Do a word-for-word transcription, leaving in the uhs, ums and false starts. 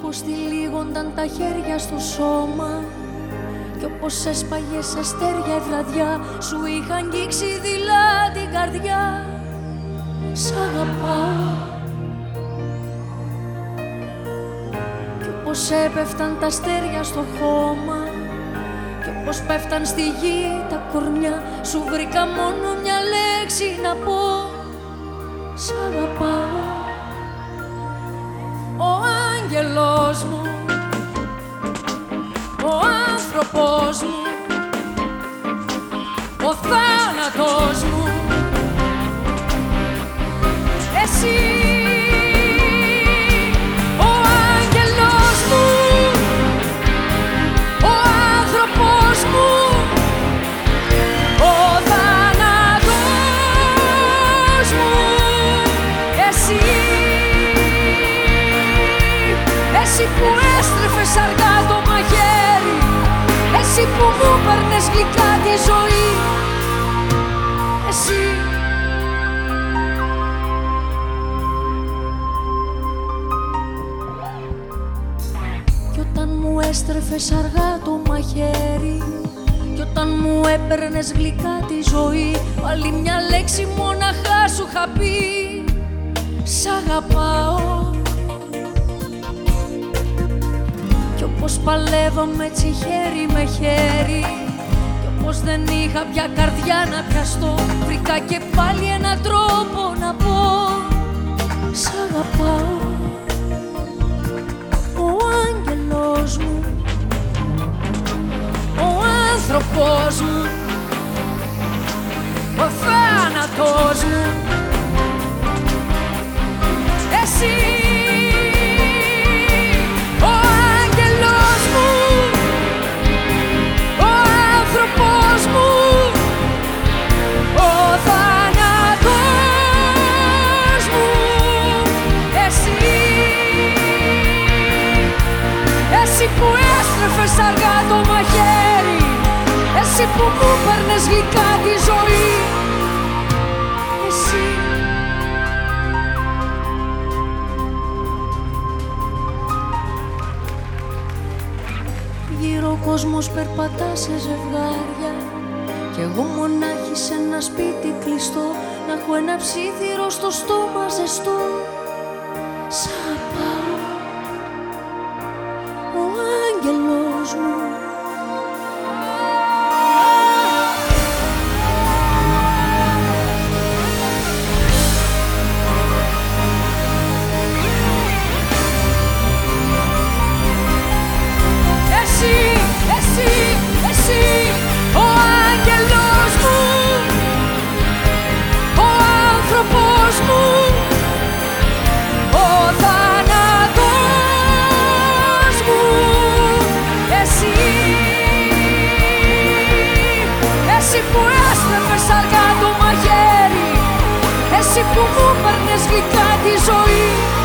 πως τυλίγονταν τα χέρια στο σώμα κι όπως έσπαγες αστέρια η βραδιά σου είχα αγγίξει δειλά την καρδιά. Σ' αγαπάω κι όπως έπεφταν τα αστέρια στο χώμα κι όπως πέφταν στη γη τα κορμιά σου βρήκα μόνο μια λέξη να πω. Σ' αγαπάω. Ο άγγελός μου, ο άνθρωπος μου, ο θάνατος μου, εσύ. Ο άγγελος μου, ο άνθρωπος μου, ο θάνατος μου, εσύ. Εσύ που έστρεφες αργά το μαχαίρι, εσύ που μου παίρνες γλυκά τη ζωή, εσύ. Κι όταν μου έστρεφες αργά το μαχαίρι κι όταν μου έπαιρνες γλυκά τη ζωή, πάλι μια λέξη μόναχα σου είχα πει. Σ' αγαπάω. Κι όπως παλεύαμε έτσι χέρι με χέρι κι όπως δεν είχα πια καρδιά να πιαστώ, βρήκα και πάλι έναν τρόπο να πω. Σ' αγαπάω. Ο άγγελος μου, ο άνθρωπος μου, ο θάνατος μου, εσύ. Εσύ που έστρεφες αργά το μαχαίρι, εσύ που μου παίρνες γλυκά τη ζωή, εσύ. Γύρω ο κόσμος περπατά σε ζευγάρια κι εγώ μονάχη σε ένα σπίτι κλειστό, να έχω ένα ψίθυρο στο στόμα ζεστό. Σ' αγαπάω. Ο άγγελος μου, εσύ, εσύ, εσύ. Ο άγγελος μου, ο άνθρωπος μου, ο θάνατος μου, εσύ. Εσύ που έστρεφες αργά το μαχαίρι, εσύ που μου παίρνες γλυκά τη ζωή.